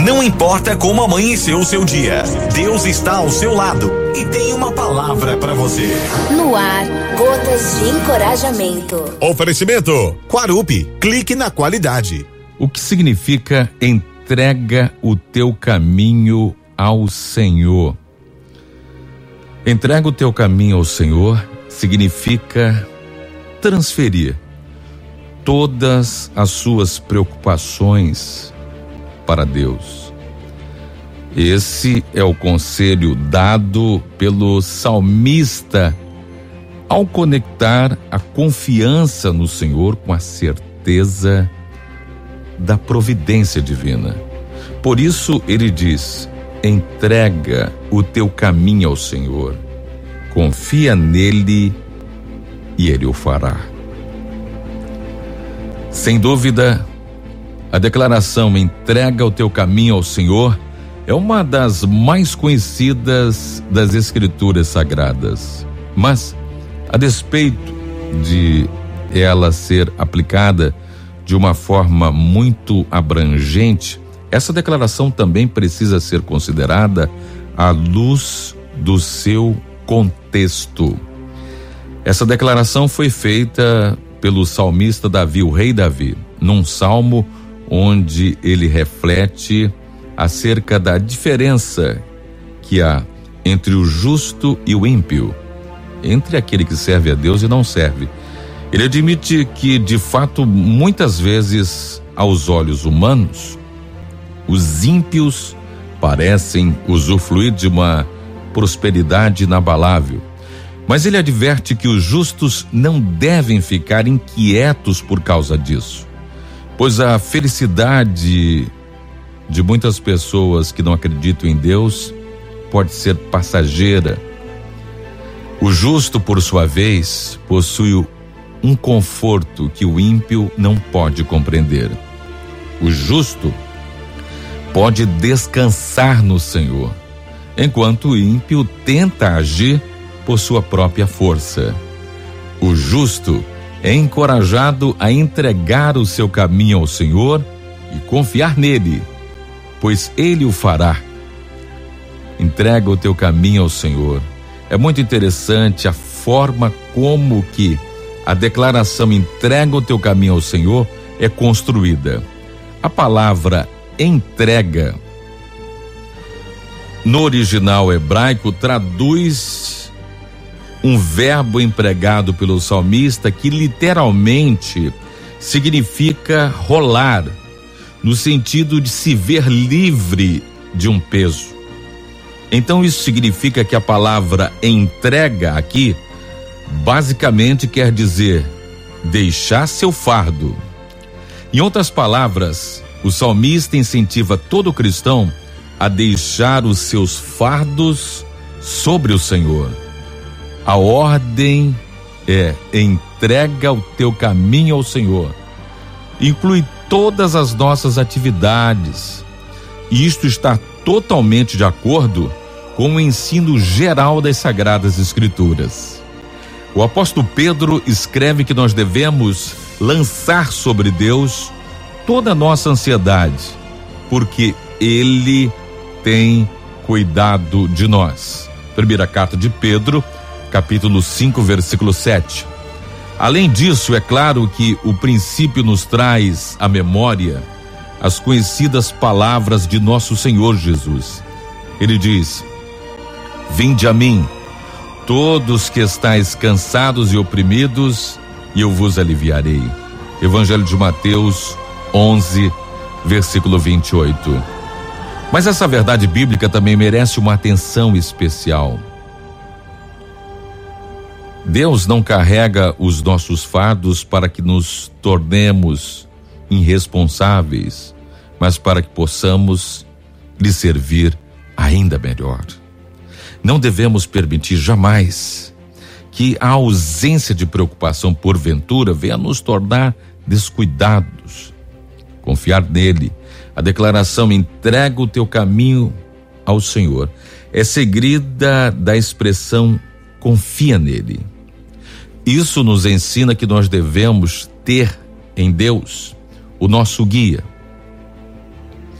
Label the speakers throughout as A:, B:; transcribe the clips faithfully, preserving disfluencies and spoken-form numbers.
A: Não importa como amanheceu o seu dia, Deus está ao seu lado e tem uma palavra para você.
B: No ar, gotas de encorajamento.
A: Oferecimento Quarupi, clique na qualidade.
C: O que significa entrega o teu caminho ao Senhor? Entrega o teu caminho ao Senhor significa transferir todas as suas preocupações para Deus. Esse é o conselho dado pelo salmista ao conectar a confiança no Senhor com a certeza da providência divina. Por isso ele diz: entrega o teu caminho ao Senhor, confia nele e ele o fará. Sem dúvida, a declaração entrega o teu caminho ao Senhor é uma das mais conhecidas das Escrituras Sagradas. Mas, a despeito de ela ser aplicada de uma forma muito abrangente, essa declaração também precisa ser considerada à luz do seu contexto. Essa declaração foi feita pelo salmista Davi, o rei Davi, num salmo onde ele reflete acerca da diferença que há entre o justo e o ímpio, entre aquele que serve a Deus e não serve. Ele admite que, de fato, muitas vezes, aos olhos humanos, os ímpios parecem usufruir de uma prosperidade inabalável. Mas ele adverte que os justos não devem ficar inquietos por causa disso, pois a felicidade de muitas pessoas que não acreditam em Deus pode ser passageira. O justo, por sua vez, possui um conforto que o ímpio não pode compreender. O justo pode descansar no Senhor, enquanto o ímpio tenta agir por sua própria força. O justo é encorajado a entregar o seu caminho ao Senhor e confiar nele, pois ele o fará. Entrega o teu caminho ao Senhor. É muito interessante a forma como que a declaração entrega o teu caminho ao Senhor é construída. A palavra entrega, no original hebraico, traduz um verbo empregado pelo salmista que literalmente significa rolar, no sentido de se ver livre de um peso. Então isso significa que a palavra entrega aqui basicamente quer dizer deixar seu fardo. Em outras palavras, o salmista incentiva todo cristão a deixar os seus fardos sobre o Senhor. A ordem é: entrega o teu caminho ao Senhor. Inclui todas as nossas atividades. E isto está totalmente de acordo com o ensino geral das Sagradas Escrituras. O apóstolo Pedro escreve que nós devemos lançar sobre Deus toda a nossa ansiedade, porque Ele tem cuidado de nós. Primeira carta de Pedro, capítulo cinco, versículo sete. Além disso, é claro que o princípio nos traz à memória as conhecidas palavras de nosso Senhor Jesus. Ele diz: vinde a mim, todos que estáis cansados e oprimidos, e eu vos aliviarei. Evangelho de Mateus onze, versículo vinte e oito. Mas essa verdade bíblica também merece uma atenção especial. Deus não carrega os nossos fardos para que nos tornemos irresponsáveis, mas para que possamos lhe servir ainda melhor. Não devemos permitir jamais que a ausência de preocupação porventura venha nos tornar descuidados. Confiar nele. A declaração entrega o teu caminho ao Senhor é seguida da expressão confia nele. Isso nos ensina que nós devemos ter em Deus o nosso guia.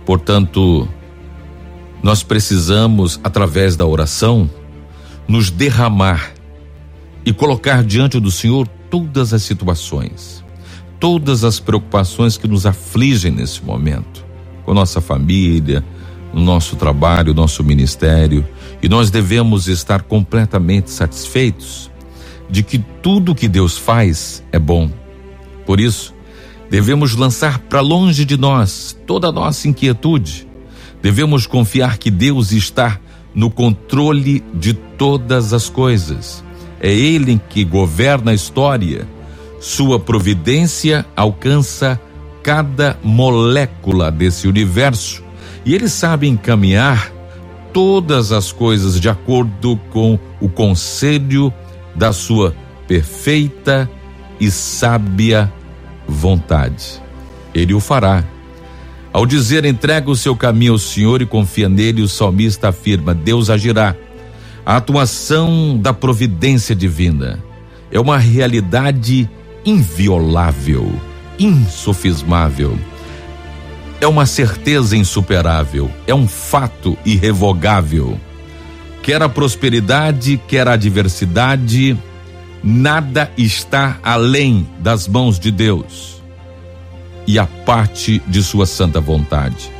C: Portanto, nós precisamos, através da oração, nos derramar e colocar diante do Senhor todas as situações, todas as preocupações que nos afligem nesse momento, com nossa família, no nosso trabalho, nosso ministério, e nós devemos estar completamente satisfeitos de que tudo que Deus faz é bom. Por isso, devemos lançar para longe de nós toda a nossa inquietude. Devemos confiar que Deus está no controle de todas as coisas. É Ele que governa a história. Sua providência alcança cada molécula desse universo e Ele sabe encaminhar todas as coisas de acordo com o conselho da sua perfeita e sábia vontade. Ele o fará. Ao dizer entrega o seu caminho ao Senhor e confia nele, o salmista afirma: Deus agirá. A atuação da providência divina é uma realidade inviolável, insofismável. É uma certeza insuperável, é um fato irrevogável. Quer a prosperidade, quer a adversidade, nada está além das mãos de Deus e a parte de sua santa vontade.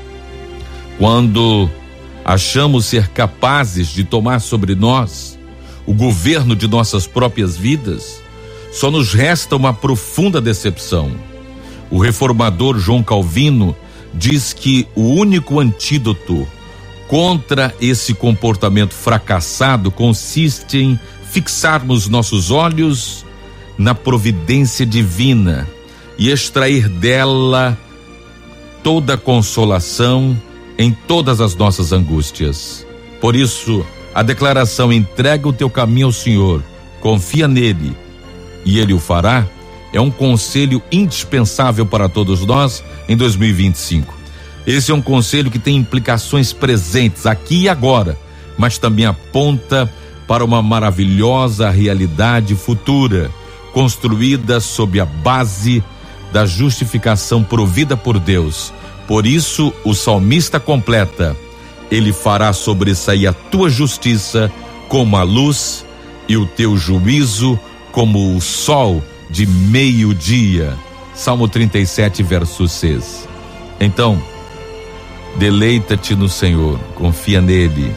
C: Quando achamos ser capazes de tomar sobre nós o governo de nossas próprias vidas, só nos resta uma profunda decepção. O reformador João Calvino diz que o único antídoto contra esse comportamento fracassado consiste em fixarmos nossos olhos na providência divina e extrair dela toda a consolação em todas as nossas angústias. Por isso, a declaração entrega o teu caminho ao Senhor, confia nele e ele o fará, é um conselho indispensável para todos nós em dois mil e vinte e cinco. Esse é um conselho que tem implicações presentes aqui e agora, mas também aponta para uma maravilhosa realidade futura, construída sob a base da justificação provida por Deus. Por isso, o salmista completa: ele fará sobressair a tua justiça como a luz e o teu juízo como o sol de meio-dia. Salmo trinta e sete, verso seis. Então, deleita-te no Senhor, confia nele.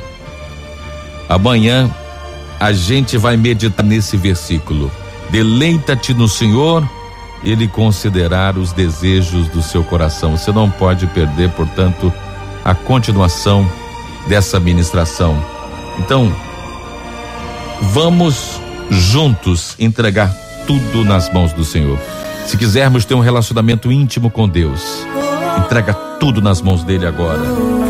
C: Amanhã a gente vai meditar nesse versículo. Deleita-te no Senhor, ele considerar os desejos do seu coração. Você não pode perder, portanto, a continuação dessa ministração. Então, vamos juntos entregar tudo nas mãos do Senhor. Se quisermos ter um relacionamento íntimo com Deus, entrega tudo nas mãos dele agora.